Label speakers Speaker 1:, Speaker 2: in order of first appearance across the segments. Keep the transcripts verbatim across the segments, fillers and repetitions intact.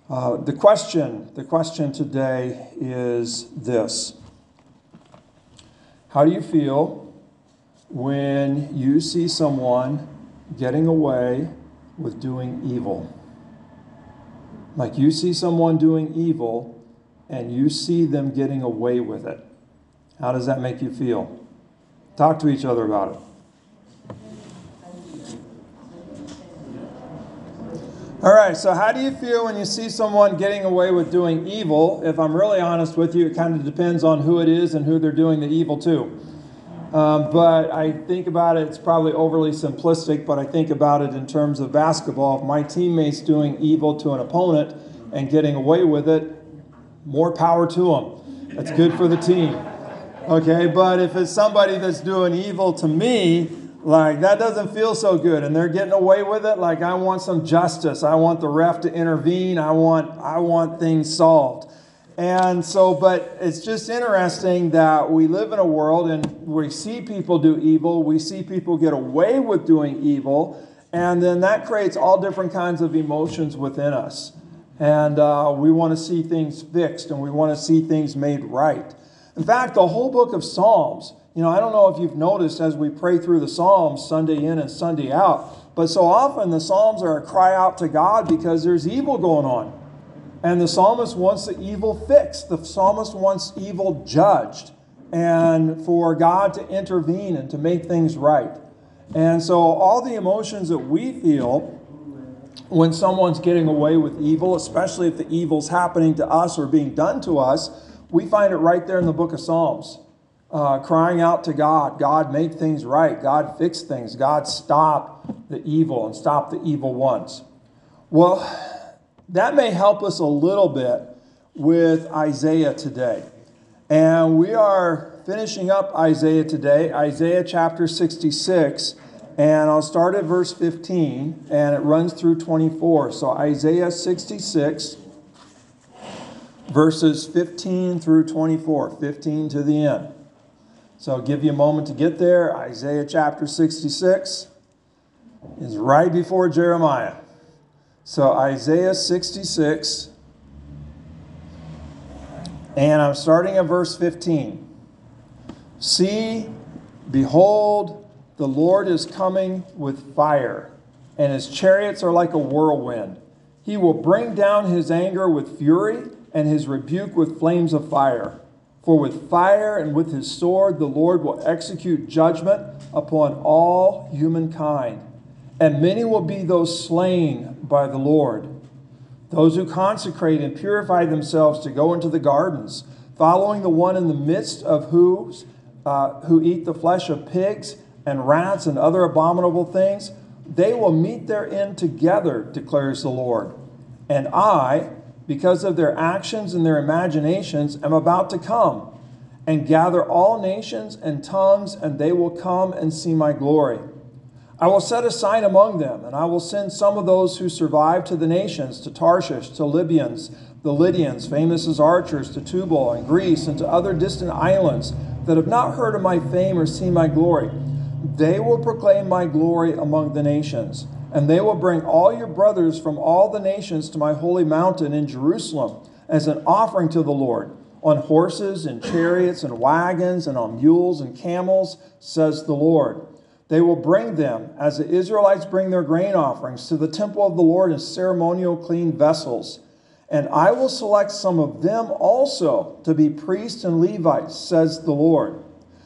Speaker 1: Uh, the question, the question today is this. How do you feel when you see someone getting away with doing evil? Like you see someone doing evil and you see them getting away with it. How does that make you feel? Talk to each other about it. All right, so how do you feel when you see someone getting away with doing evil? If I'm really honest with you, it kind of depends on who it is and who they're doing the evil to. Um, but I think about it, it's probably overly simplistic, but I think about it in terms of basketball. If my teammate's doing evil to an opponent and getting away with it, more power to them. That's good for the team. Okay, but if it's somebody that's doing evil to me, like that doesn't feel so good, and they're getting away with it. Like I want some justice. I want the ref to intervene. I want I want things solved. And so, but it's just interesting that we live in a world and we see people do evil. We see people get away with doing evil, and then that creates all different kinds of emotions within us. And uh, we want to see things fixed, and we want to see things made right. In fact, the whole book of Psalms. You know, I don't know if you've noticed as we pray through the Psalms Sunday in and Sunday out, but so often the Psalms are a cry out to God because there's evil going on. And the psalmist wants the evil fixed. The psalmist wants evil judged and for God to intervene and to make things right. And so all the emotions that we feel when someone's getting away with evil, especially if the evil's happening to us or being done to us, we find it right there in the book of Psalms. Uh, crying out to God, God, make things right. God, fix things. God, stop the evil and stop the evil ones. Well, that may help us a little bit with Isaiah today. And we are finishing up Isaiah today, Isaiah chapter sixty-six. And I'll start at verse fifteen, and it runs through twenty-four. So Isaiah sixty-six, verses fifteen through twenty-four, fifteen to the end. So I'll give you a moment to get there. Isaiah chapter sixty-six is right before Jeremiah. So Isaiah sixty-six, and I'm starting at verse fifteen. See, behold, the Lord is coming with fire, and his chariots are like a whirlwind. He will bring down his anger with fury, and his rebuke with flames of fire. For with fire and with his sword the Lord will execute judgment upon all humankind. And many will be those slain by the Lord. Those who consecrate and purify themselves to go into the gardens, following the one in the midst of whose uh, who eat the flesh of pigs and rats and other abominable things, they will meet their end together, declares the Lord. And I, because of their actions and their imaginations, am about to come and gather all nations and tongues, and they will come and see my glory. I will set a sign among them, and I will send some of those who survive to the nations, to Tarshish, to Libyans, the Lydians, famous as archers, to Tubal and Greece, and to other distant islands that have not heard of my fame or seen my glory. They will proclaim my glory among the nations. And they will bring all your brothers from all the nations to my holy mountain in Jerusalem as an offering to the Lord, on horses and chariots and wagons and on mules and camels, says the Lord. They will bring them, as the Israelites bring their grain offerings, to the temple of the Lord in ceremonial clean vessels. And I will select some of them also to be priests and Levites, says the Lord.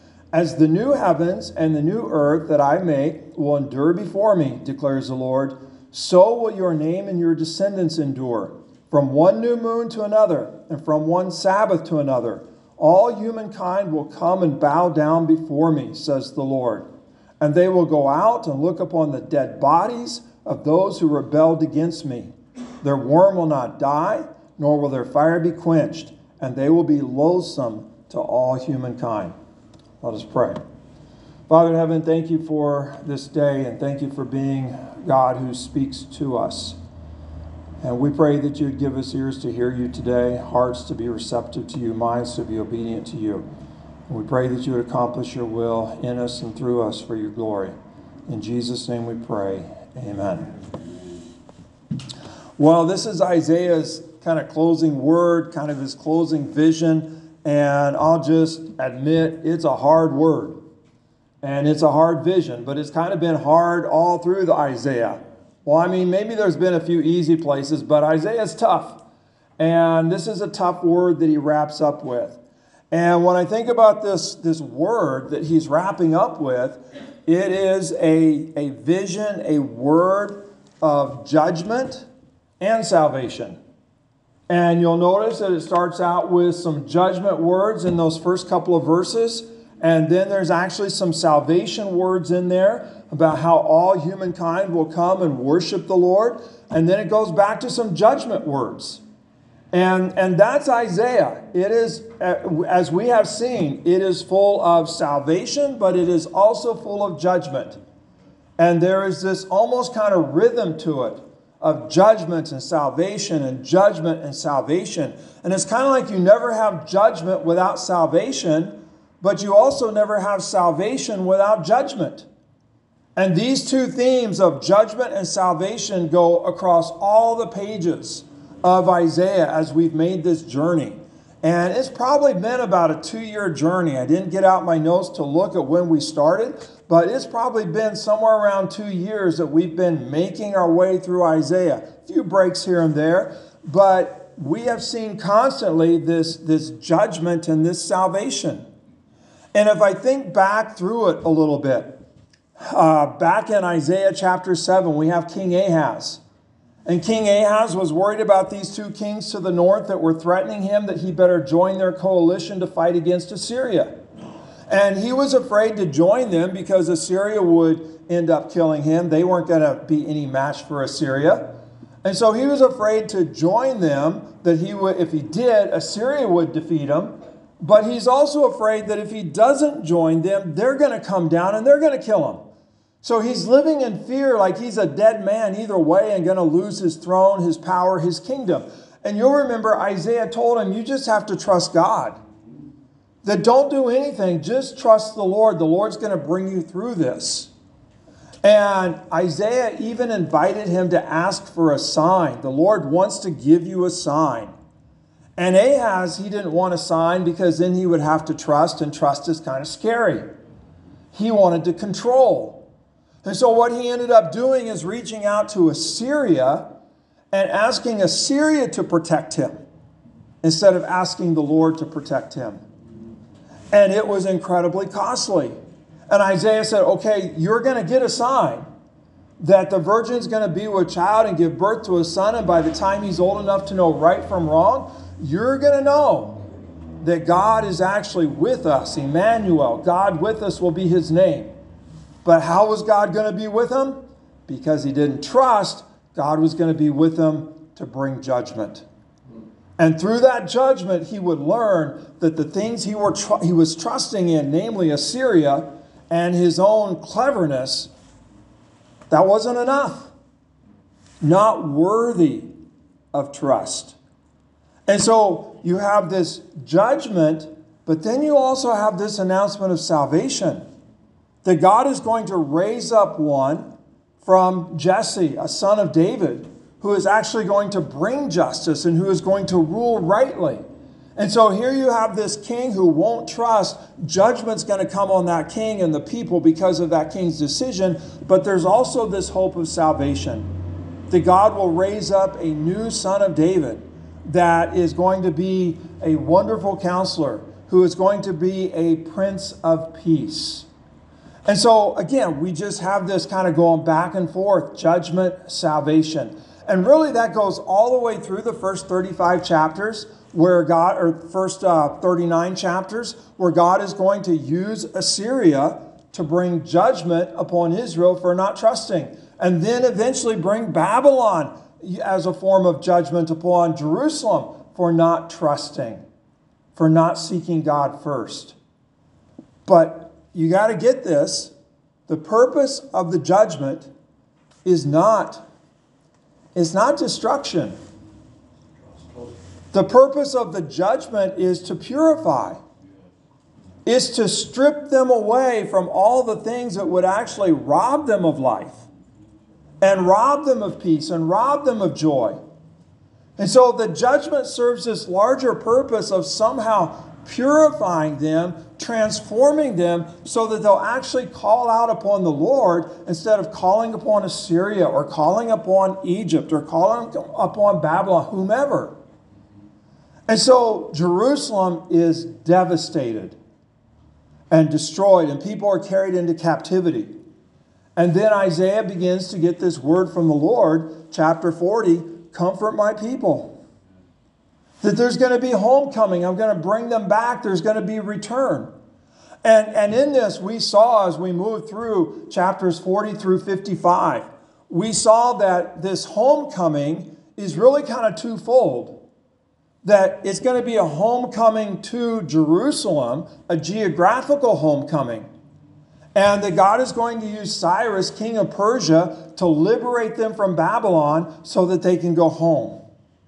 Speaker 1: As the new heavens and the new earth that I make will endure before me, declares the Lord, so will your name and your descendants endure. From one new moon to another, and from one Sabbath to another, all humankind will come and bow down before me, says the Lord. And they will go out and look upon the dead bodies of those who rebelled against me. Their worm will not die, nor will their fire be quenched, and they will be loathsome to all humankind. Let us pray. Father in heaven, thank you for this day, and thank you for being God who speaks to us. And we pray that you would give us ears to hear you today, hearts to be receptive to you, minds to be obedient to you. And we pray that you would accomplish your will in us and through us for your glory. In Jesus' name we pray. Amen. Well, this is Isaiah's kind of closing word, kind of his closing vision. And I'll just admit it's a hard word. And it's a hard vision, but it's kind of been hard all through the Isaiah. Well, I mean, maybe there's been a few easy places, but Isaiah's tough. And this is a tough word that he wraps up with. And when I think about this, this word that he's wrapping up with, it is a, a vision, a word of judgment and salvation. And you'll notice that it starts out with some judgment words in those first couple of verses. And then there's actually some salvation words in there about how all humankind will come and worship the Lord. And then it goes back to some judgment words. And, and that's Isaiah. It is, as we have seen, it is full of salvation, but it is also full of judgment. And there is this almost kind of rhythm to it of judgment and salvation and judgment and salvation. And it's kind of like you never have judgment without salvation, but you also never have salvation without judgment. And these two themes of judgment and salvation go across all the pages of Isaiah as we've made this journey. And it's probably been about a two-year journey. I didn't get out my notes to look at when we started, but it's probably been somewhere around two years that we've been making our way through Isaiah. A few breaks here and there, but we have seen constantly this, this judgment and this salvation. And if I think back through it a little bit, uh, back in Isaiah chapter seven, we have King Ahaz. And King Ahaz was worried about these two kings to the north that were threatening him that he better join their coalition to fight against Assyria. And he was afraid to join them because Assyria would end up killing him. They weren't going to be any match for Assyria. And so he was afraid to join them, that he would, if he did, Assyria would defeat him. But he's also afraid that if he doesn't join them, they're going to come down and they're going to kill him. So he's living in fear like he's a dead man either way and going to lose his throne, his power, his kingdom. And you'll remember Isaiah told him, you just have to trust God. That don't do anything, just trust the Lord. The Lord's going to bring you through this. And Isaiah even invited him to ask for a sign. The Lord wants to give you a sign. And Ahaz, he didn't want a sign because then he would have to trust, and trust is kind of scary. He wanted to control. And so what he ended up doing is reaching out to Assyria and asking Assyria to protect him instead of asking the Lord to protect him. And it was incredibly costly. And Isaiah said, okay, you're going to get a sign that the virgin's going to be with child and give birth to a son. And by the time he's old enough to know right from wrong, you're going to know that God is actually with us. Emmanuel, God with us will be his name. But how was God going to be with him? Because he didn't trust, God was going to be with him to bring judgment. And through that judgment, he would learn that the things he, were tr- he was trusting in, namely Assyria and his own cleverness, that wasn't enough. Not worthy of trust. And so you have this judgment, but then you also have this announcement of salvation. That God is going to raise up one from Jesse, a son of David, who is actually going to bring justice and who is going to rule rightly. And so here you have this king who won't trust. Judgment's going to come on that king and the people because of that king's decision. But there's also this hope of salvation. That God will raise up a new son of David that is going to be a wonderful counselor, who is going to be a prince of peace. And so, again, we just have this kind of going back and forth, judgment, salvation. And really that goes all the way through the first thirty-five chapters, where God, or first uh, thirty-nine chapters, where God is going to use Assyria to bring judgment upon Israel for not trusting. And then eventually bring Babylon as a form of judgment upon Jerusalem for not trusting, for not seeking God first. But you got to get this. The purpose of the judgment is not, it's not destruction. The purpose of the judgment is to purify. Is to strip them away from all the things that would actually rob them of life. And rob them of peace and rob them of joy. And so the judgment serves this larger purpose of somehow purifying them, transforming them so that they'll actually call out upon the Lord instead of calling upon Assyria or calling upon Egypt or calling upon Babylon, whomever. And so Jerusalem is devastated and destroyed, and people are carried into captivity. And then Isaiah begins to get this word from the Lord, chapter forty, comfort my people. That there's going to be homecoming. I'm going to bring them back. There's going to be return. And, and in this, we saw as we moved through chapters forty through fifty-five, we saw that this homecoming is really kind of twofold. That it's going to be a homecoming to Jerusalem, a geographical homecoming. And that God is going to use Cyrus, king of Persia, to liberate them from Babylon so that they can go home.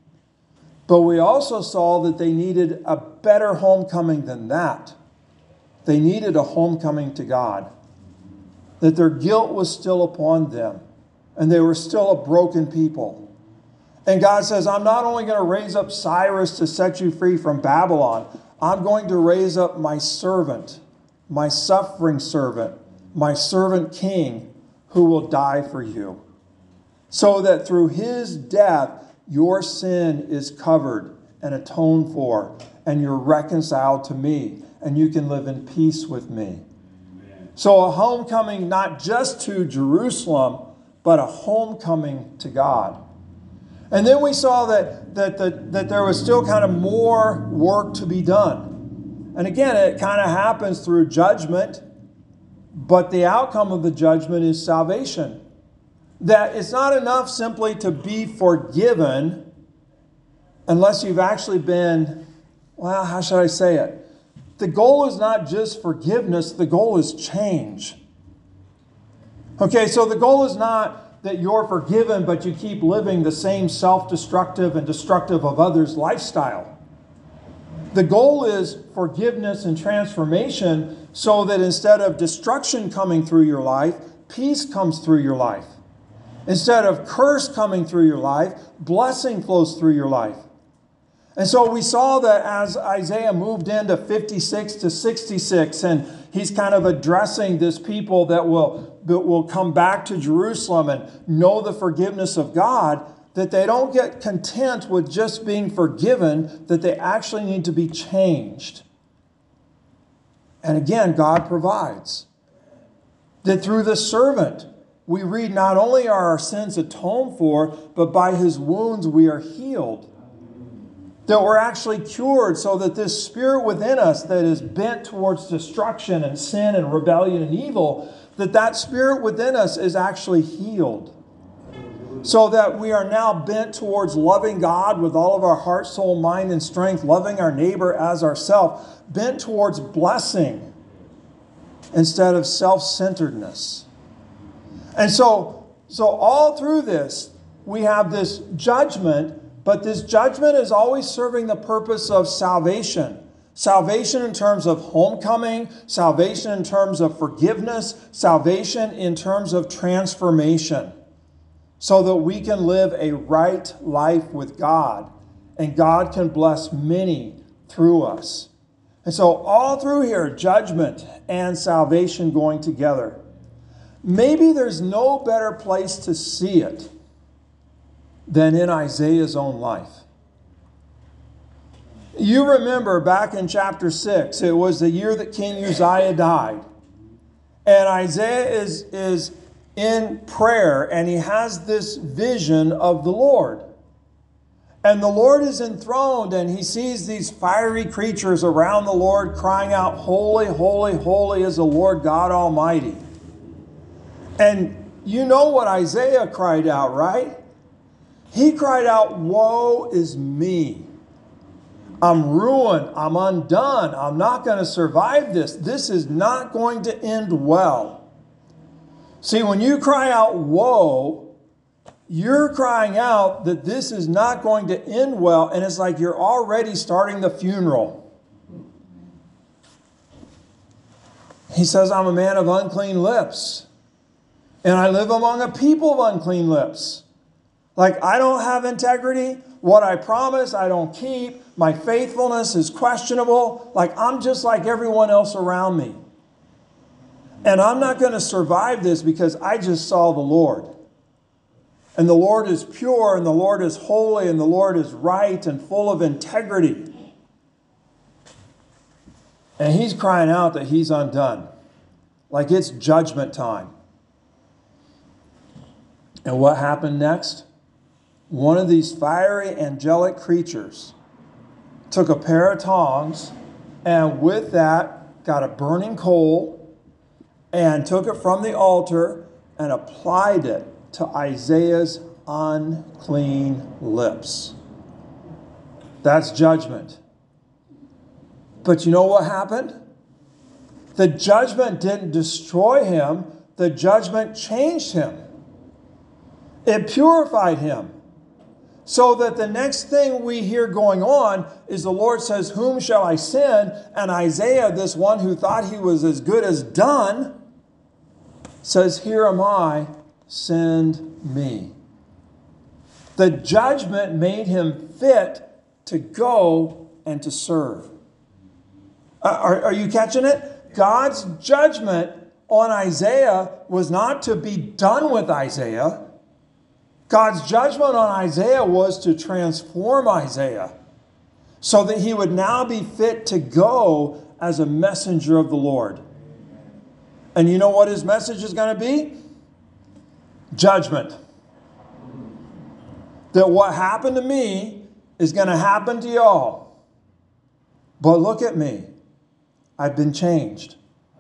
Speaker 1: But we also saw that they needed a better homecoming than that. They needed a homecoming to God. That their guilt was still upon them. And they were still a broken people. And God says, I'm not only going to raise up Cyrus to set you free from Babylon, I'm going to raise up my servant, my suffering servant, my servant king, who will die for you. So that through his death, your sin is covered and atoned for, and you're reconciled to me, and you can live in peace with me. Amen. So a homecoming not just to Jerusalem, but a homecoming to God. And then we saw that, that, that, that there was still kind of more work to be done. And again, it kind of happens through judgment, but the outcome of the judgment is salvation. That it's not enough simply to be forgiven unless you've actually been, well, how should I say it? The goal is not just forgiveness, the goal is change. Okay, so the goal is not that you're forgiven, but you keep living the same self-destructive and destructive of others lifestyle. The goal is forgiveness and transformation so that instead of destruction coming through your life, peace comes through your life. Instead of curse coming through your life, blessing flows through your life. And so we saw that as Isaiah moved into fifty-six to sixty-six, and he's kind of addressing this people that will, that will come back to Jerusalem and know the forgiveness of God, that they don't get content with just being forgiven, that they actually need to be changed. And again, God provides. That through the servant, we read not only are our sins atoned for, but by his wounds we are healed. That we're actually cured so that this spirit within us that is bent towards destruction and sin and rebellion and evil, that that spirit within us is actually healed. So that we are now bent towards loving God with all of our heart, soul, mind, and strength, loving our neighbor as ourselves, bent towards blessing instead of self-centeredness. And so, so all through this, we have this judgment, but this judgment is always serving the purpose of salvation. Salvation in terms of homecoming, salvation in terms of forgiveness, salvation in terms of transformation, so that we can live a right life with God, and God can bless many through us. And so all through here, judgment and salvation going together. Maybe there's no better place to see it than in Isaiah's own life. You remember back in chapter six, it was the year that King Uzziah died. And Isaiah is, is in prayer, and he has this vision of the Lord. And the Lord is enthroned, and he sees these fiery creatures around the Lord crying out, "Holy, holy, holy is the Lord God Almighty." And you know what Isaiah cried out, right? He cried out, "Woe is me. I'm ruined. I'm undone. I'm not going to survive this. This is not going to end well." See, when you cry out, woe, you're crying out that this is not going to end well, and it's like you're already starting the funeral. He says, "I'm a man of unclean lips, and I live among a people of unclean lips." Like, I don't have integrity. What I promise, I don't keep. My faithfulness is questionable. Like, I'm just like everyone else around me. And I'm not going to survive this because I just saw the Lord. And the Lord is pure, and the Lord is holy, and the Lord is right and full of integrity. And he's crying out that he's undone. Like it's judgment time. And what happened next? One of these fiery angelic creatures took a pair of tongs, and with that got a burning coal and took it from the altar and applied it to Isaiah's unclean lips. That's judgment. But you know what happened? The judgment didn't destroy him. The judgment changed him. It purified him. So that the next thing we hear going on is the Lord says, whom shall I send? And Isaiah, this one who thought he was as good as done, says, here am I, send me. The judgment made him fit to go and to serve. Are, are you catching it? God's judgment on Isaiah was not to be done with Isaiah. God's judgment on Isaiah was to transform Isaiah so that he would now be fit to go as a messenger of the Lord. And you know what his message is going to be? Judgment. That what happened to me is going to happen to y'all. But look at me. I've been changed.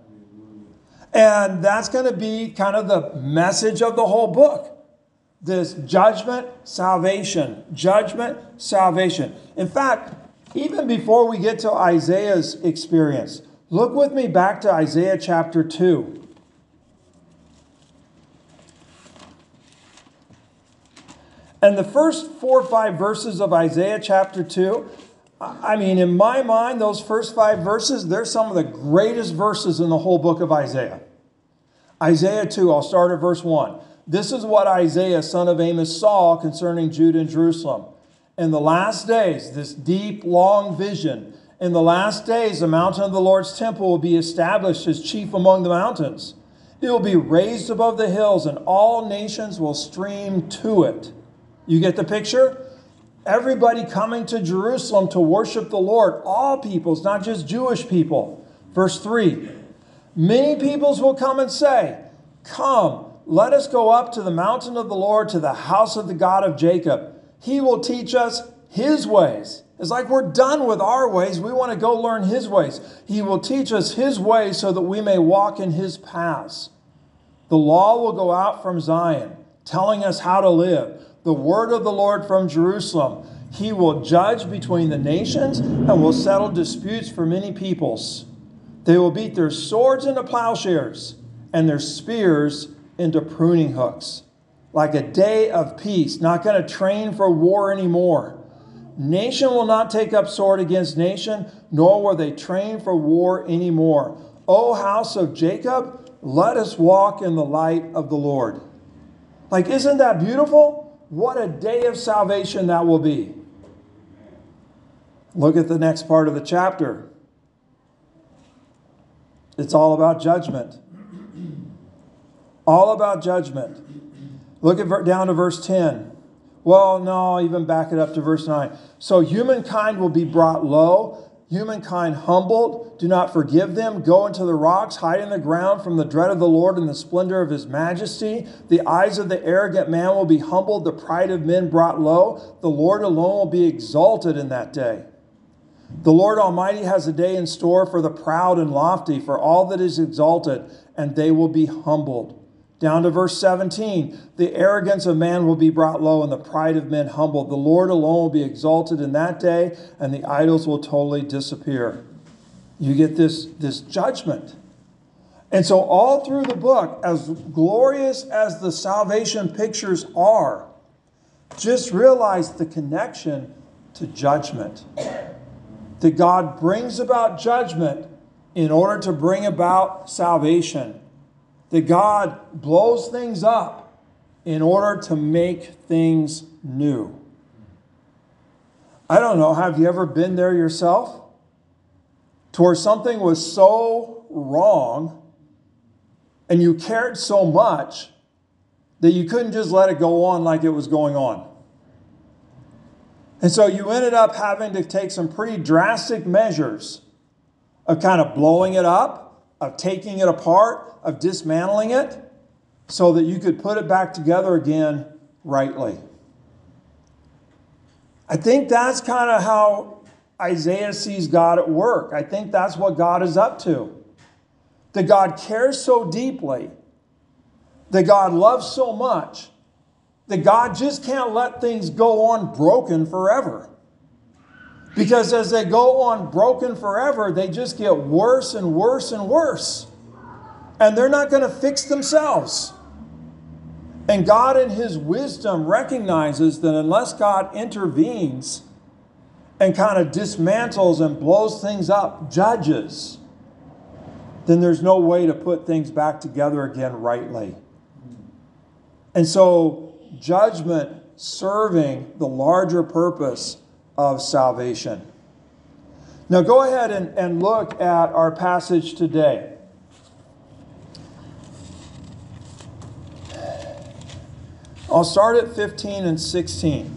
Speaker 1: And that's going to be kind of the message of the whole book. This judgment, salvation, judgment, salvation. In fact, even before we get to Isaiah's experience, look with me back to Isaiah chapter two. And the first four or five verses of Isaiah chapter two, I mean, in my mind, those first five verses, they're some of the greatest verses in the whole book of Isaiah. Isaiah two, I'll start at verse one. This is what Isaiah, son of Amos, saw concerning Judah and Jerusalem. In the last days, this deep, long vision, in the last days, the mountain of the Lord's temple will be established as chief among the mountains. It will be raised above the hills, and all nations will stream to it. You get the picture? Everybody coming to Jerusalem to worship the Lord. All peoples, not just Jewish people. Verse three. Many peoples will come and say, come, let us go up to the mountain of the Lord, to the house of the God of Jacob. He will teach us his ways. It's like we're done with our ways. We want to go learn his ways. He will teach us his ways so that we may walk in his paths. The law will go out from Zion, telling us how to live. The word of the Lord from Jerusalem. He will judge between the nations and will settle disputes for many peoples. They will beat their swords into plowshares and their spears into pruning hooks. Like a day of peace, not going to train for war anymore. Nation will not take up sword against nation, nor will they train for war anymore. O house of Jacob, let us walk in the light of the Lord. Like, isn't that beautiful? What a day of salvation that will be. Look at the next part of the chapter. It's all about judgment. All about judgment. Look at down to verse ten. Well, no, even back it up to verse nine. So humankind will be brought low, humankind humbled. Do not forgive them. Go into the rocks, hide in the ground from the dread of the Lord and the splendor of his majesty. The eyes of the arrogant man will be humbled, the pride of men brought low. The Lord alone will be exalted in that day. The Lord Almighty has a day in store for the proud and lofty, for all that is exalted, and they will be humbled. Down to verse seventeen, the arrogance of man will be brought low and the pride of men humbled. The Lord alone will be exalted in that day, and the idols will totally disappear. You get this, this judgment. And so all through the book, as glorious as the salvation pictures are, just realize the connection to judgment. That God brings about judgment in order to bring about salvation. That God blows things up in order to make things new. I don't know, have you ever been there yourself? To where something was so wrong and you cared so much that you couldn't just let it go on like it was going on. And so you ended up having to take some pretty drastic measures of kind of blowing it up, of taking it apart, of dismantling it, so that you could put it back together again rightly. I think that's kind of how Isaiah sees God at work. I think that's what God is up to. That God cares so deeply, that God loves so much, that God just can't let things go on broken forever. Because as they go on broken forever, they just get worse and worse and worse. And they're not going to fix themselves. And God in His wisdom recognizes that unless God intervenes and kind of dismantles and blows things up, judges, then there's no way to put things back together again rightly. And so judgment serving the larger purpose of salvation. Now go ahead and, and look at our passage today. I'll start at fifteen and sixteen.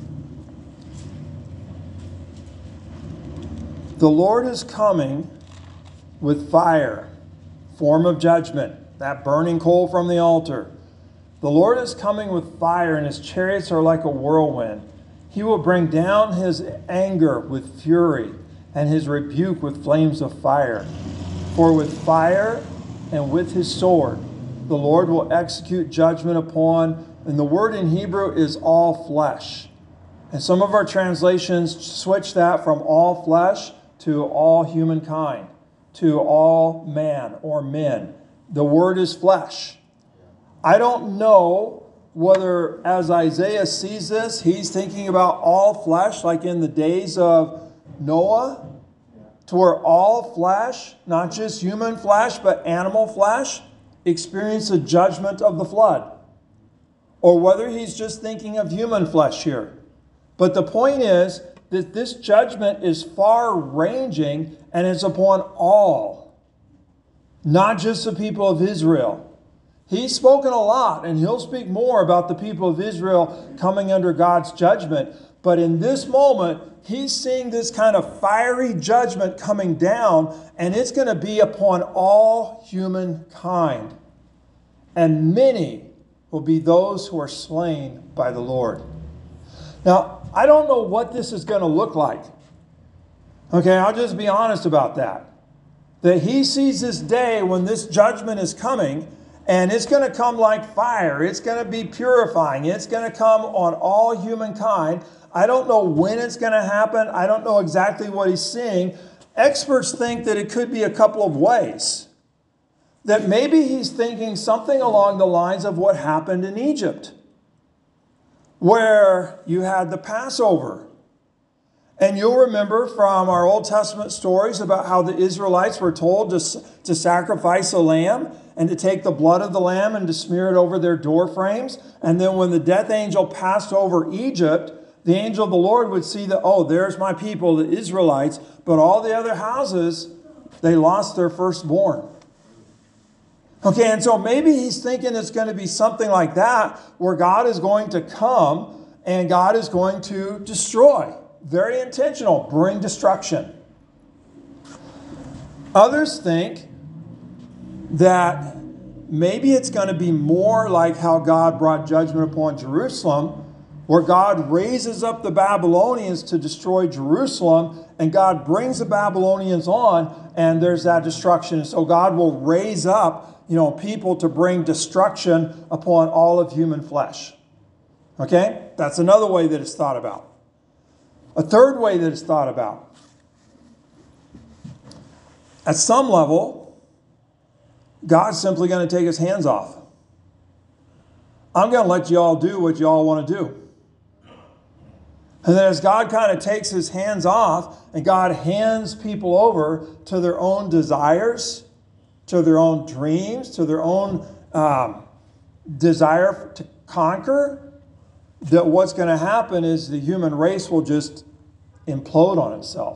Speaker 1: The Lord is coming with fire, form of judgment, that burning coal from the altar. The Lord is coming with fire, and His chariots are like a whirlwind. He will bring down His anger with fury, and His rebuke with flames of fire. For with fire and with His sword, the Lord will execute judgment upon, and the word in Hebrew is all flesh. And some of our translations switch that from all flesh to all humankind, to all man or men. The word is flesh. I don't know whether as Isaiah sees this, he's thinking about all flesh, like in the days of Noah, to where all flesh, not just human flesh, but animal flesh, experienced the judgment of the flood. Or whether he's just thinking of human flesh here. But the point is that this judgment is far-ranging and is upon all, not just the people of Israel. He's spoken a lot, and he'll speak more about the people of Israel coming under God's judgment. But in this moment, he's seeing this kind of fiery judgment coming down, and it's going to be upon all humankind. And many will be those who are slain by the Lord. Now, I don't know what this is going to look like. Okay, I'll just be honest about that. That he sees this day when this judgment is coming, and it's going to come like fire. It's going to be purifying. It's going to come on all humankind. I don't know when it's going to happen. I don't know exactly what he's seeing. Experts think that it could be a couple of ways. That maybe he's thinking something along the lines of what happened in Egypt, where you had the Passover. And you'll remember from our Old Testament stories about how the Israelites were told to, to sacrifice a lamb and to take the blood of the lamb and to smear it over their door frames. And then when the death angel passed over Egypt, the angel of the Lord would see that, oh, there's my people, the Israelites. But all the other houses, they lost their firstborn. Okay, and so maybe he's thinking it's going to be something like that, where God is going to come and God is going to destroy. Very intentional, bring destruction. Others think that maybe it's going to be more like how God brought judgment upon Jerusalem, where God raises up the Babylonians to destroy Jerusalem, and God brings the Babylonians on, and there's that destruction. And so God will raise up, you know, people to bring destruction upon all of human flesh. Okay? That's another way that it's thought about. A third way that it's thought about. At some level, God's simply going to take his hands off. I'm going to let you all do what you all want to do. And then as God kind of takes his hands off and God hands people over to their own desires, to their own dreams, to their own um, desire to conquer, that what's going to happen is the human race will just implode on itself,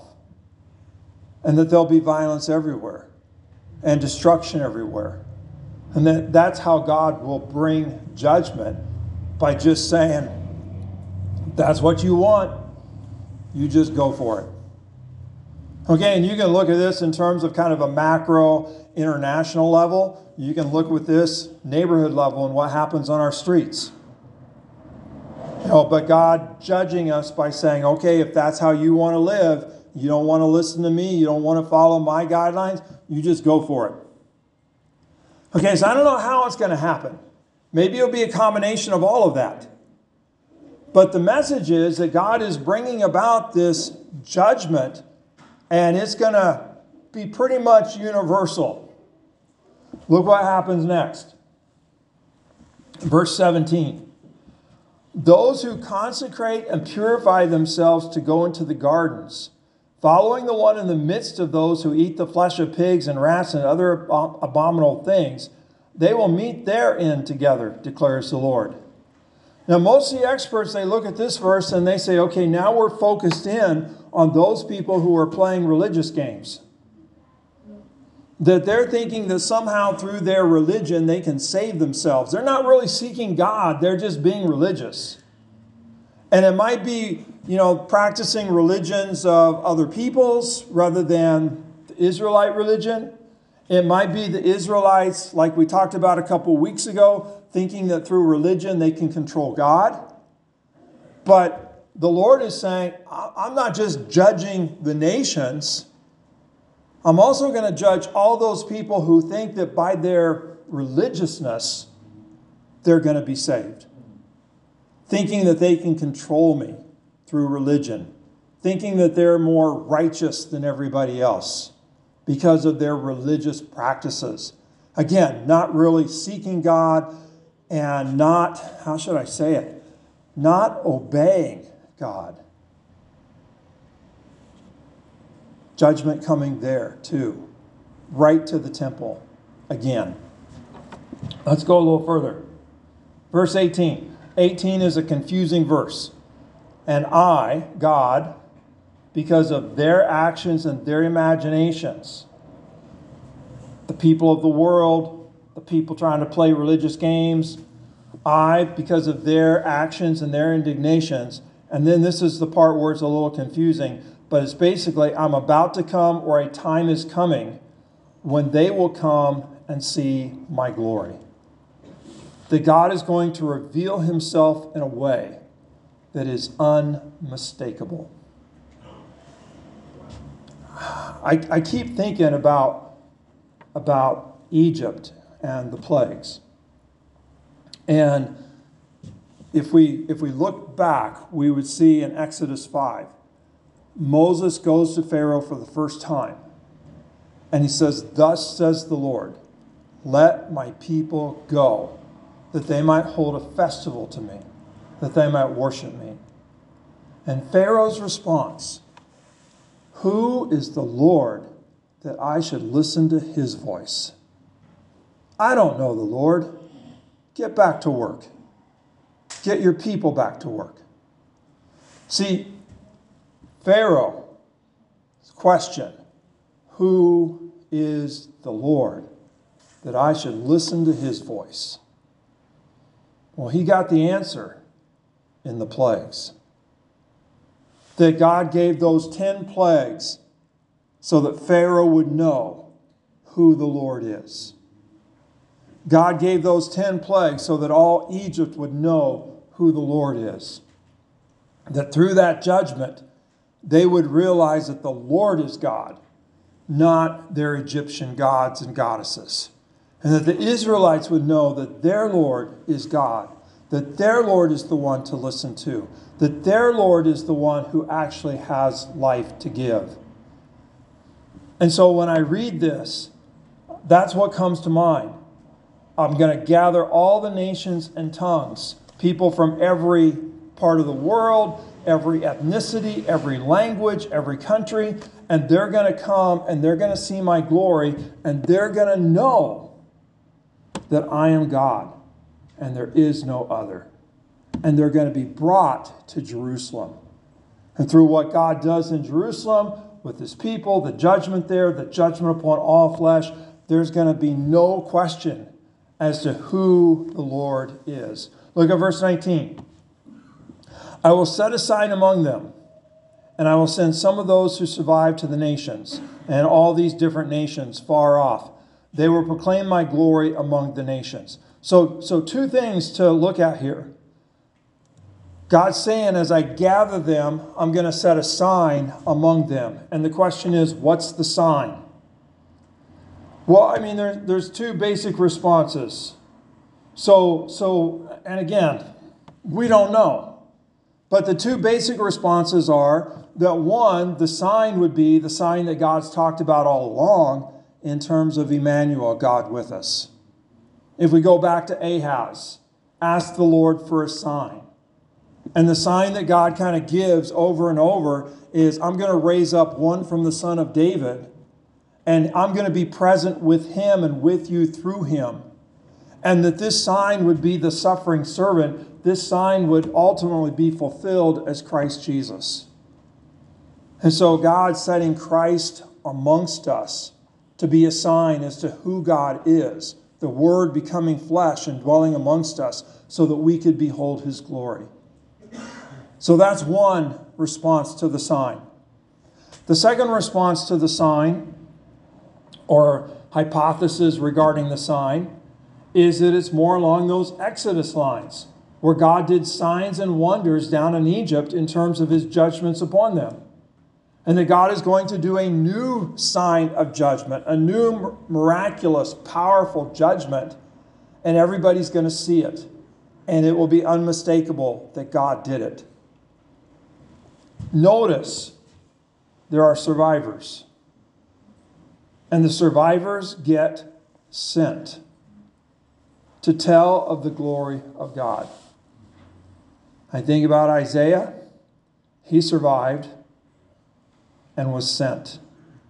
Speaker 1: and that there'll be violence everywhere and destruction everywhere. And that that's how God will bring judgment, by just saying, that's what you want, you just go for it. Okay, and you can look at this in terms of kind of a macro international level. You can look with this neighborhood level and what happens on our streets. You know, but God judging us by saying, okay, if that's how you want to live, you don't want to listen to me, you don't want to follow my guidelines, you just go for it. Okay, so I don't know how it's going to happen. Maybe it'll be a combination of all of that. But the message is that God is bringing about this judgment, and it's going to be pretty much universal. Look what happens next. Verse seventeen. Those who consecrate and purify themselves to go into the gardens, following the one in the midst of those who eat the flesh of pigs and rats and other abominable things, they will meet their end together, declares the Lord. Now, most of the experts, they look at this verse and they say, okay, now we're focused in on those people who are playing religious games. That they're thinking that somehow through their religion they can save themselves. They're not really seeking God, they're just being religious. And it might be, you know, practicing religions of other peoples rather than the Israelite religion. It might be the Israelites, like we talked about a couple weeks ago, thinking that through religion they can control God. But the Lord is saying, I'm not just judging the nations. I'm also going to judge all those people who think that by their religiousness, they're going to be saved. Thinking that they can control me through religion. Thinking that they're more righteous than everybody else because of their religious practices. Again, not really seeking God and not, how should I say it, not obeying God. Judgment coming there too, right to the temple again. Let's go a little further. Verse eighteen. eighteen is a confusing verse. And I, God, because of their actions and their imaginations, the people of the world, the people trying to play religious games, I, because of their actions and their indignations, and then this is the part where it's a little confusing, but it's basically, I'm about to come, or a time is coming when they will come and see my glory. That God is going to reveal himself in a way that is unmistakable. I, I keep thinking about, about Egypt and the plagues. And if we, if we look back, we would see in Exodus five, Moses goes to Pharaoh for the first time. And he says, thus says the Lord, let my people go, that they might hold a festival to me, that they might worship me. And Pharaoh's response, who is the Lord that I should listen to his voice? I don't know the Lord. Get back to work. Get your people back to work. See, Pharaoh's question, who is the Lord that I should listen to his voice? Well, he got the answer in the plagues. That God gave those ten plagues so that Pharaoh would know who the Lord is. God gave those ten plagues so that all Egypt would know who the Lord is. That through that judgment, they would realize that the Lord is God, not their Egyptian gods and goddesses. And that the Israelites would know that their Lord is God, that their Lord is the one to listen to, that their Lord is the one who actually has life to give. And so when I read this, that's what comes to mind. I'm going to gather all the nations and tongues, people from every part of the world, every ethnicity, every language, every country, and they're going to come and they're going to see my glory, and they're going to know that I am God and there is no other. And they're going to be brought to Jerusalem. And through what God does in Jerusalem with his people, the judgment there, the judgment upon all flesh, there's going to be no question as to who the Lord is. Look at verse nineteen. I will set a sign among them, and I will send some of those who survive to the nations, and all these different nations far off. They will proclaim my glory among the nations. So, so two things to look at here. God's saying, as I gather them, I'm going to set a sign among them. And the question is, what's the sign? Well, I mean, there, there's two basic responses. So, so, and again, we don't know. But the two basic responses are that one, the sign would be the sign that God's talked about all along in terms of Emmanuel, God with us. If we go back to Ahaz, ask the Lord for a sign. And the sign that God kind of gives over and over is, I'm going to raise up one from the son of David, and I'm going to be present with him and with you through him. And that this sign would be the suffering servant. This sign would ultimately be fulfilled as Christ Jesus. And so God's setting Christ amongst us to be a sign as to who God is. The Word becoming flesh and dwelling amongst us so that we could behold his glory. So that's one response to the sign. The second response to the sign, or hypothesis regarding the sign, is that it's more along those Exodus lines, where God did signs and wonders down in Egypt in terms of his judgments upon them. And that God is going to do a new sign of judgment, a new miraculous, powerful judgment, and everybody's going to see it. And it will be unmistakable that God did it. Notice there are survivors. And the survivors get sent to tell of the glory of God. I think about Isaiah. He survived and was sent.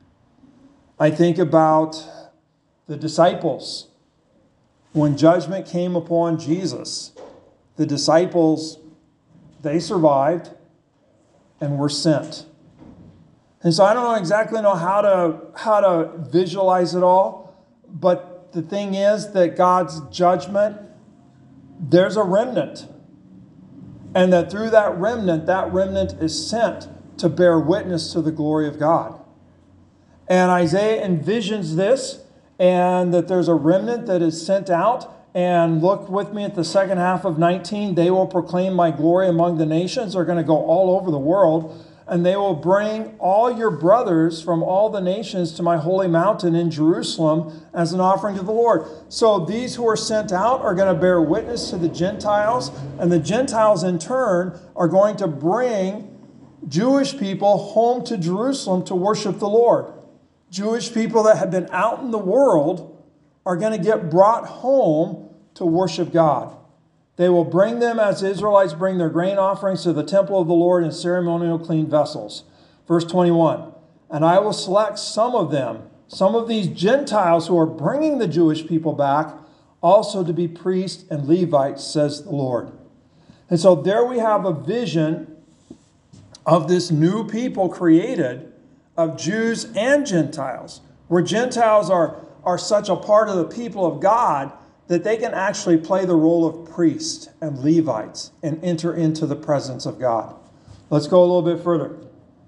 Speaker 1: I think about the disciples. When judgment came upon Jesus, the disciples, they survived and were sent. And so I don't know exactly know how to, how to visualize it all, but the thing is that God's judgment, there's a remnant. And that through that remnant, that remnant is sent to bear witness to the glory of God. And Isaiah envisions this, and that there's a remnant that is sent out. And look with me at the second half of nineteen. They will proclaim my glory among the nations. They're going to go all over the world. And they will bring all your brothers from all the nations to my holy mountain in Jerusalem as an offering to the Lord. So these who are sent out are going to bear witness to the Gentiles. And the Gentiles in turn are going to bring Jewish people home to Jerusalem to worship the Lord. Jewish people that have been out in the world are going to get brought home to worship God. They will bring them as Israelites bring their grain offerings to the temple of the Lord in ceremonial clean vessels. Verse twenty-one, and I will select some of them, some of these Gentiles who are bringing the Jewish people back, also to be priests and Levites, says the Lord. And so there we have a vision of this new people created of Jews and Gentiles, where Gentiles are, are such a part of the people of God that they can actually play the role of priests and Levites and enter into the presence of God. Let's go a little bit further.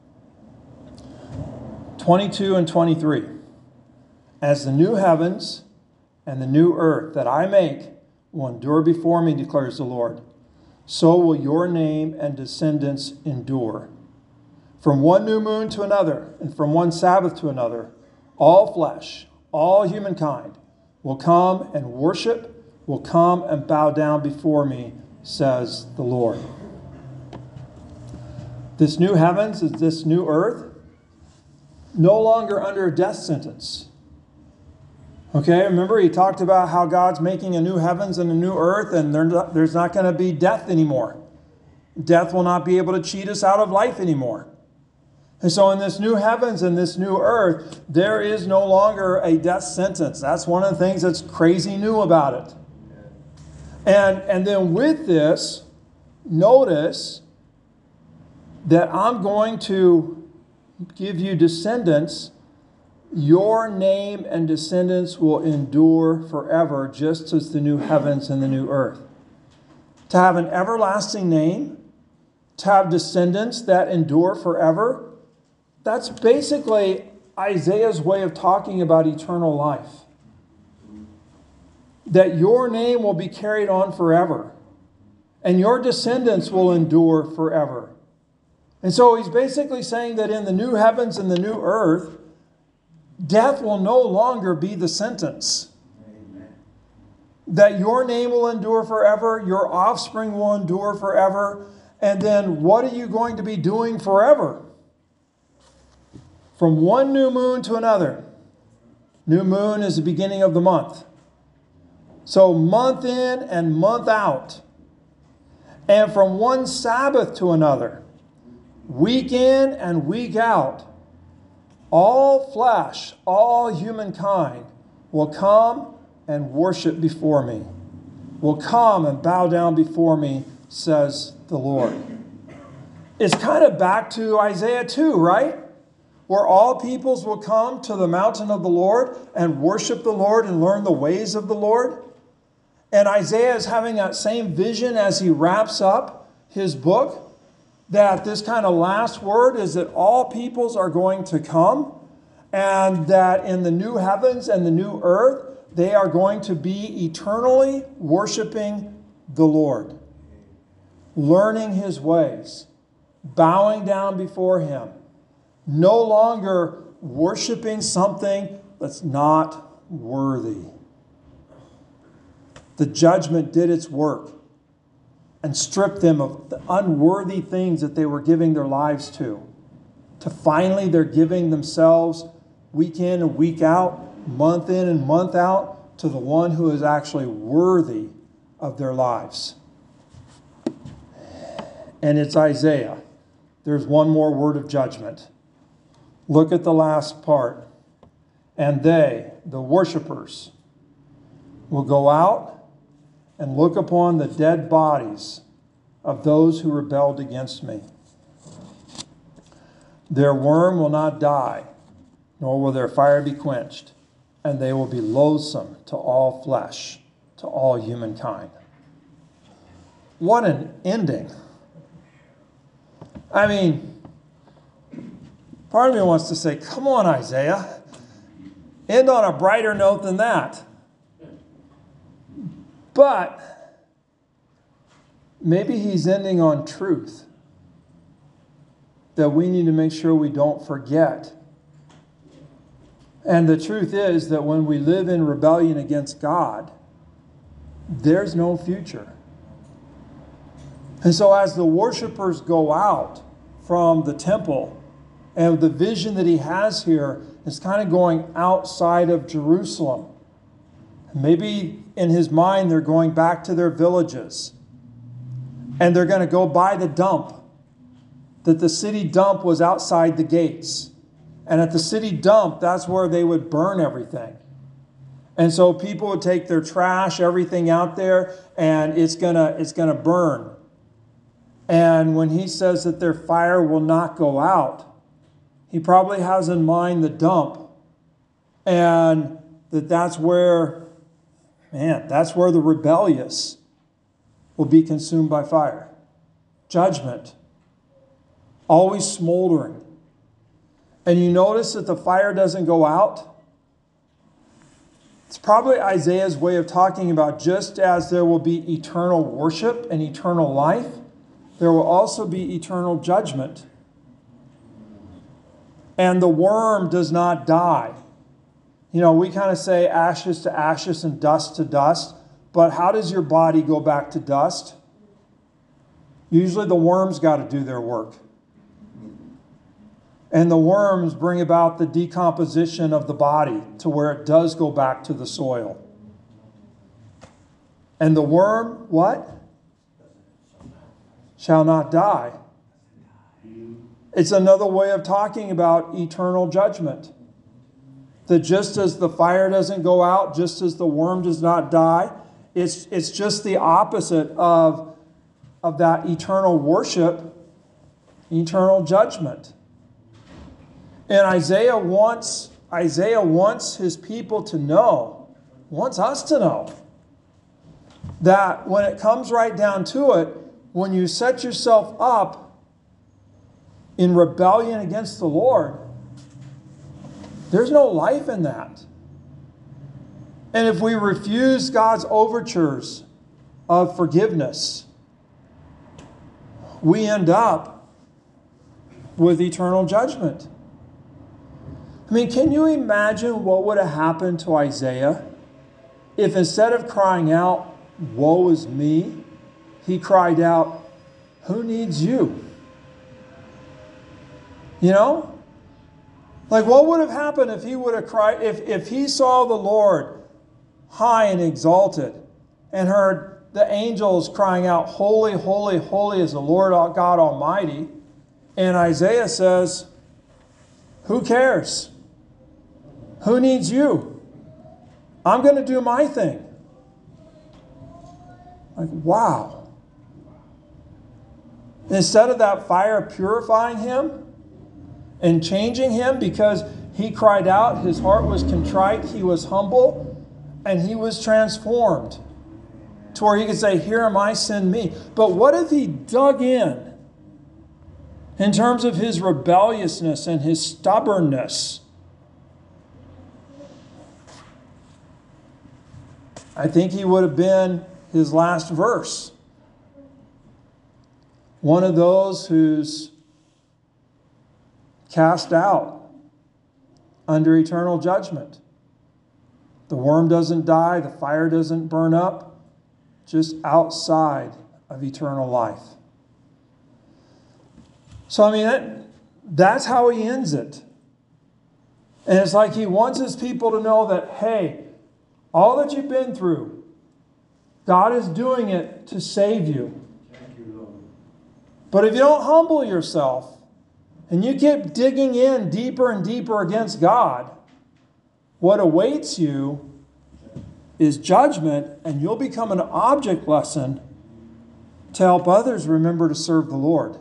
Speaker 1: twenty-two and twenty-three. As the new heavens and the new earth that I make will endure before me, declares the Lord, so will your name and descendants endure. From one new moon to another, and from one Sabbath to another, all flesh, all humankind, will come and worship, will come and bow down before me, says the Lord. This new heavens, this new earth, no longer under a death sentence. Okay, remember he talked about how God's making a new heavens and a new earth, and there's not going to be death anymore. Death will not be able to cheat us out of life anymore. And so in this new heavens and this new earth, there is no longer a death sentence. That's one of the things that's crazy new about it. And, and then with this, notice that I'm going to give you descendants. Your name and descendants will endure forever, just as the new heavens and the new earth. To have an everlasting name, to have descendants that endure forever, that's basically Isaiah's way of talking about eternal life. That your name will be carried on forever, and your descendants will endure forever. And so he's basically saying that in the new heavens and the new earth, death will no longer be the sentence. Amen. That your name will endure forever, your offspring will endure forever, and then what are you going to be doing forever? From one new moon to another. New moon is the beginning of the month. So month in and month out. And from one Sabbath to another. Week in and week out. All flesh, all humankind will come and worship before me. Will come and bow down before me, says the Lord. It's kind of back to Isaiah two, right? Where all peoples will come to the mountain of the Lord and worship the Lord and learn the ways of the Lord. And Isaiah is having that same vision as he wraps up his book. That this kind of last word is that all peoples are going to come, and that in the new heavens and the new earth, they are going to be eternally worshiping the Lord, learning his ways, bowing down before him, no longer worshiping something that's not worthy. The judgment did its work and stripped them of the unworthy things that they were giving their lives to. To finally they're giving themselves week in and week out, month in and month out, to the one who is actually worthy of their lives. And it's Isaiah. There's one more word of judgment. Look at the last part. And they, the worshipers, will go out and look upon the dead bodies of those who rebelled against me. Their worm will not die, nor will their fire be quenched, and they will be loathsome to all flesh, to all humankind. What an ending. I mean, part of me wants to say, come on, Isaiah, end on a brighter note than that. But maybe he's ending on truth that we need to make sure we don't forget. And the truth is that when we live in rebellion against God, there's no future. And so as the worshipers go out from the temple, and the vision that he has here is kind of going outside of Jerusalem. Maybe in his mind they're going back to their villages. And they're going to go by the dump. That the city dump was outside the gates. And at the city dump, that's where they would burn everything. And so people would take their trash, everything out there, and it's gonna, it's gonna burn. And when he says that their fire will not go out, he probably has in mind the dump. And that that's where, man, that's where the rebellious will be consumed by fire. Judgment. Always smoldering. And you notice that the fire doesn't go out? It's probably Isaiah's way of talking about just as there will be eternal worship and eternal life, there will also be eternal judgment. And the worm does not die. You know, we kind of say ashes to ashes and dust to dust, but how does your body go back to dust? Usually the worms got to do their work. And the worms bring about the decomposition of the body to where it does go back to the soil. And the worm, what? Shall not die. It's another way of talking about eternal judgment. That just as the fire doesn't go out, just as the worm does not die, it's, it's just the opposite of, of that eternal worship eternal judgment. And Isaiah wants, Isaiah wants his people to know, wants us to know, that when it comes right down to it, when you set yourself up in rebellion against the Lord, there's no life in that. And if we refuse God's overtures of forgiveness, we end up with eternal judgment. I mean, can you imagine what would have happened to Isaiah if instead of crying out, "Woe is me," he cried out, "Who needs you?" You know? Like, what would have happened if he would have cried, if, if he saw the Lord high and exalted and heard the angels crying out, "Holy, holy, holy is the Lord God Almighty," and Isaiah says, "Who cares? Who needs you? I'm going to do my thing." Like, wow. Instead of that fire purifying him and changing him because he cried out, his heart was contrite, he was humble, and he was transformed to where he could say, "Here am I, send me." But what if he dug in in terms of his rebelliousness and his stubbornness? I think he would have been his last verse. One of those who's cast out under eternal judgment. The worm doesn't die, the fire doesn't burn up, just outside of eternal life. So, I mean, that, that's how he ends it. And it's like he wants his people to know that, hey, all that you've been through, God is doing it to save you. But if you don't humble yourself, and you keep digging in deeper and deeper against God, what awaits you is judgment, and you'll become an object lesson to help others remember to serve the Lord.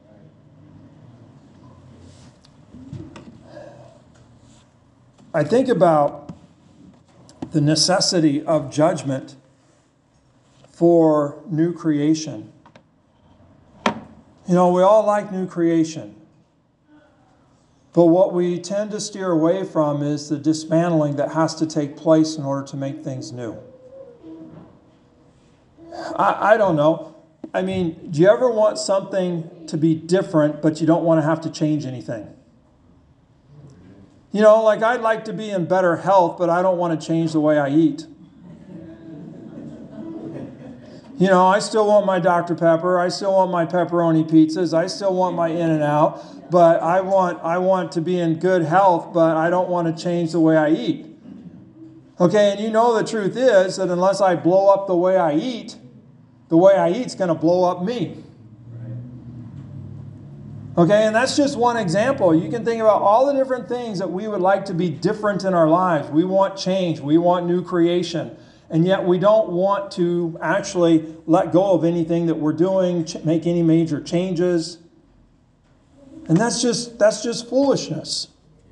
Speaker 1: I think about the necessity of judgment for new creation. You know, we all like new creation. But what we tend to steer away from is the dismantling that has to take place in order to make things new. I, I don't know. I mean, do you ever want something to be different, but you don't want to have to change anything? You know, like I'd like to be in better health, but I don't want to change the way I eat. You know, I still want my Doctor Pepper. I still want my pepperoni pizzas. I still want my In-N-Out. But I want, I want to be in good health, but I don't want to change the way I eat. Okay, and you know the truth is that unless I blow up the way I eat, the way I eat is going to blow up me. Okay, and that's just one example. You can think about all the different things that we would like to be different in our lives. We want change. We want new creation. And yet we don't want to actually let go of anything that we're doing, make any major changes. And that's just, that's just foolishness.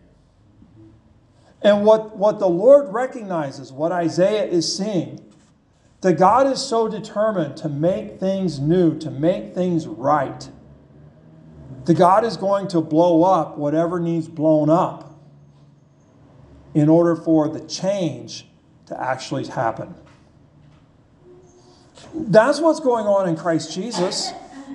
Speaker 1: And what, what the Lord recognizes, what Isaiah is seeing, that God is so determined to make things new, to make things right, that God is going to blow up whatever needs blown up in order for the change to actually happen. That's what's going on in Christ Jesus.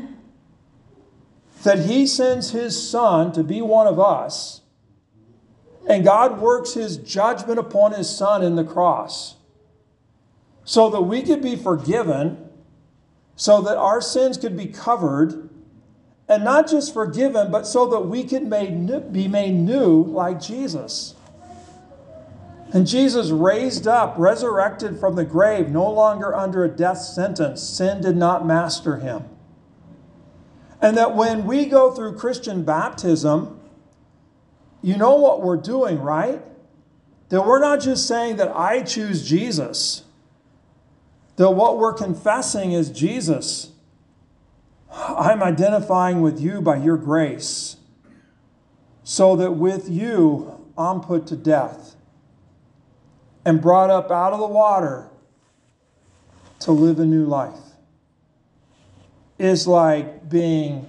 Speaker 1: That He sends His Son to be one of us, and God works His judgment upon His Son in the cross so that we could be forgiven, so that our sins could be covered, and not just forgiven, but so that we could made, be made new like Jesus. And Jesus raised up, resurrected from the grave, no longer under a death sentence. Sin did not master Him. And that when we go through Christian baptism, you know what we're doing, right? That we're not just saying that I choose Jesus. That what we're confessing is Jesus. I'm identifying with you by your grace, so that with you I'm put to death and brought up out of the water to live a new life. It's like being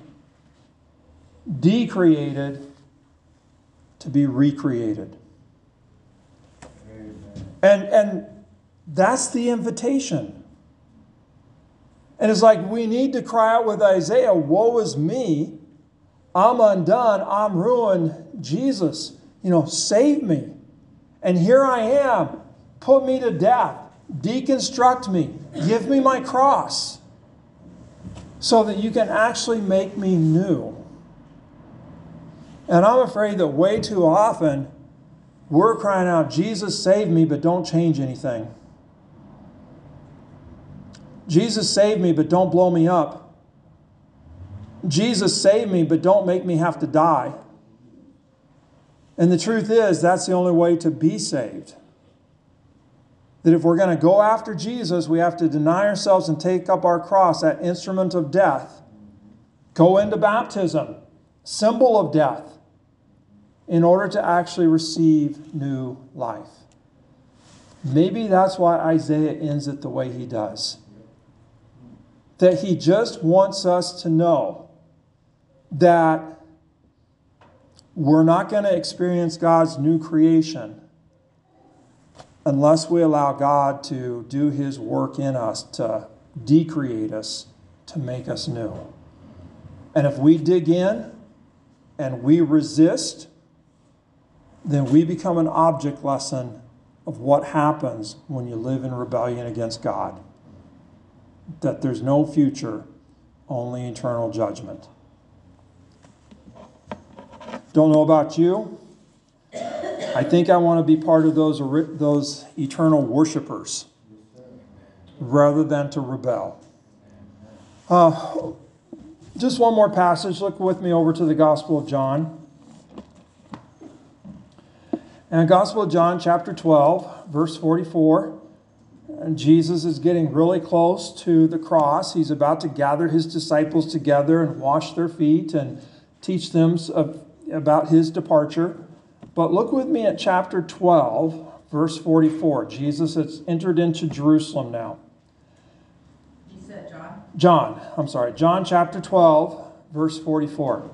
Speaker 1: decreated to be recreated. And, and that's the invitation. And it's like we need to cry out with Isaiah, woe is me. I'm undone. I'm ruined. Jesus, you know, save me. And here I am. Put me to death. Deconstruct me. Give me my cross. So that you can actually make me new. And I'm afraid that way too often we're crying out, Jesus, save me, but don't change anything. Jesus, save me, but don't blow me up. Jesus, save me, but don't make me have to die. And the truth is, that's the only way to be saved. That if we're going to go after Jesus, we have to deny ourselves and take up our cross, that instrument of death. Go into baptism, symbol of death, in order to actually receive new life. Maybe that's why Isaiah ends it the way he does. That he just wants us to know that we're not going to experience God's new creation unless we allow God to do his work in us, to decreate us, to make us new. And if we dig in and we resist, then we become an object lesson of what happens when you live in rebellion against God. That there's no future, only eternal judgment. Don't know about you. I think I want to be part of those, those eternal worshipers rather than to rebel. Uh, just one more passage. Look with me over to the Gospel of John. And Gospel of John, chapter twelve, verse forty-four. And Jesus is getting really close to the cross. He's about to gather his disciples together and wash their feet and teach them about his departure. But look with me at chapter twelve, verse forty-four. Jesus has entered into Jerusalem now.
Speaker 2: You said John?
Speaker 1: John, I'm sorry. John chapter twelve, verse forty-four.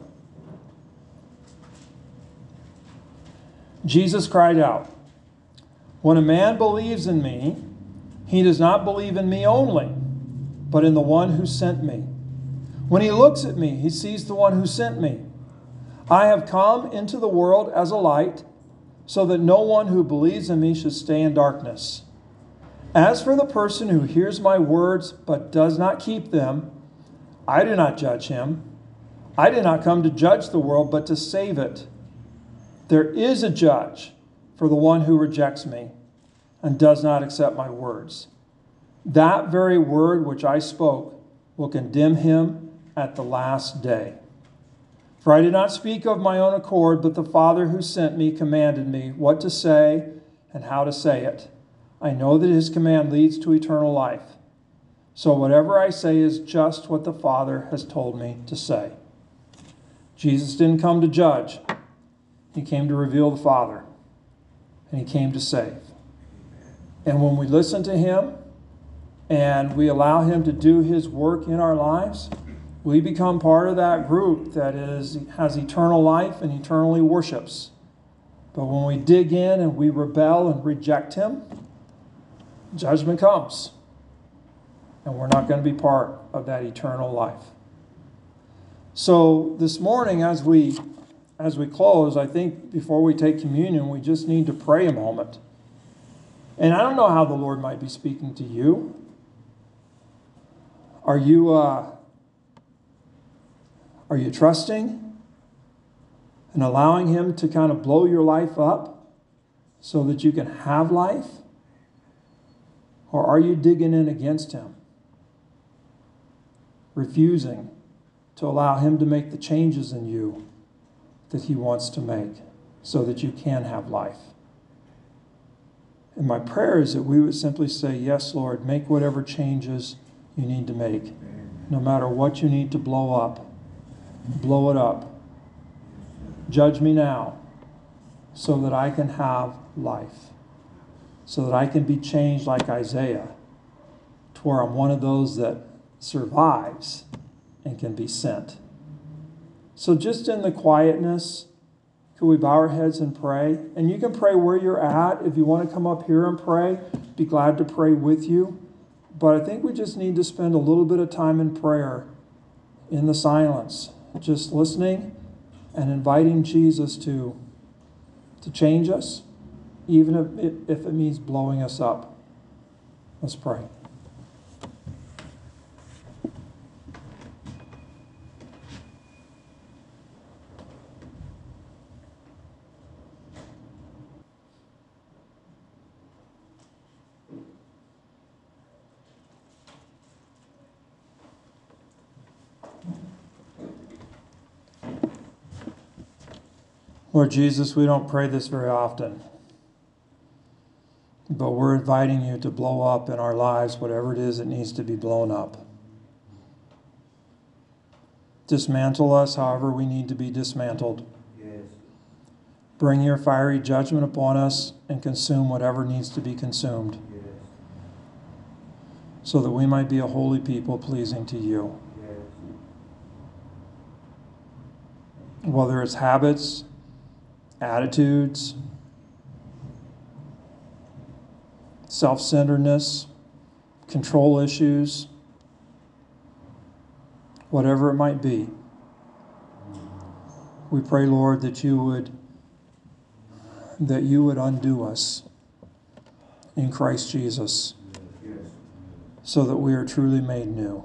Speaker 1: Jesus cried out, "When a man believes in me, he does not believe in me only, but in the one who sent me. When he looks at me, he sees the one who sent me. I have come into the world as a light, so that no one who believes in me should stay in darkness. As for the person who hears my words but does not keep them, I do not judge him. I did not come to judge the world, but to save it. There is a judge for the one who rejects me and does not accept my words. That very word which I spoke will condemn him at the last day. For I did not speak of my own accord, but the Father who sent me commanded me what to say and how to say it. I know that his command leads to eternal life. So whatever I say is just what the Father has told me to say." Jesus didn't come to judge. He came to reveal the Father. And he came to save. And when we listen to him and we allow him to do his work in our lives, we become part of that group that is has eternal life and eternally worships. But when we dig in and we rebel and reject him, judgment comes. And we're not going to be part of that eternal life. So this morning, as we as we close, I think before we take communion, we just need to pray a moment. And I don't know how the Lord might be speaking to you. Are you uh, are you trusting and allowing him to kind of blow your life up so that you can have life? Or are you digging in against him, refusing to allow him to make the changes in you that he wants to make so that you can have life? And my prayer is that we would simply say, yes, Lord, make whatever changes you need to make. No matter what you need to blow up, blow it up. Judge me now so that I can have life, so that I can be changed like Isaiah, to where I'm one of those that survives and can be sent. So just in the quietness, could we bow our heads and pray? And you can pray where you're at. If you want to come up here and pray, be glad to pray with you. But I think we just need to spend a little bit of time in prayer, in the silence, just listening and inviting Jesus to, to change us, even if it, if it means blowing us up. Let's pray. Lord Jesus, we don't pray this very often, but we're inviting you to blow up in our lives whatever it is that needs to be blown up. Dismantle us however we need to be dismantled.
Speaker 3: Yes.
Speaker 1: Bring your fiery judgment upon us and consume whatever needs to be consumed,
Speaker 3: Yes.
Speaker 1: so that we might be a holy people pleasing to you.
Speaker 3: Yes.
Speaker 1: Whether it's habits, attitudes, self-centeredness, control issues, whatever it might be. We pray, Lord, that you would that you would undo us in Christ Jesus,
Speaker 3: Yes.
Speaker 1: so that we are truly made new.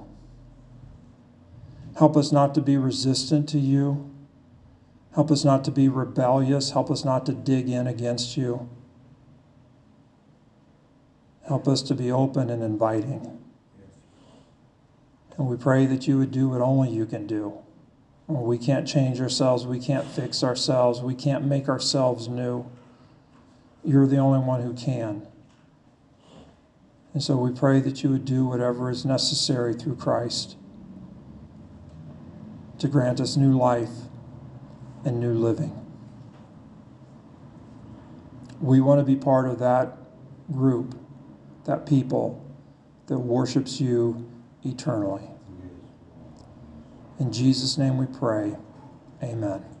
Speaker 1: Help us not to be resistant to you. Help us not to be rebellious. Help us not to dig in against you. Help us to be open and inviting. And we pray that you would do what only you can do. We can't change ourselves. We can't fix ourselves. We can't make ourselves new. You're the only one who can. And so we pray that you would do whatever is necessary through Christ to grant us new life and new living. We want to be part of that group, that people that worships you eternally. In Jesus' name we pray. Amen.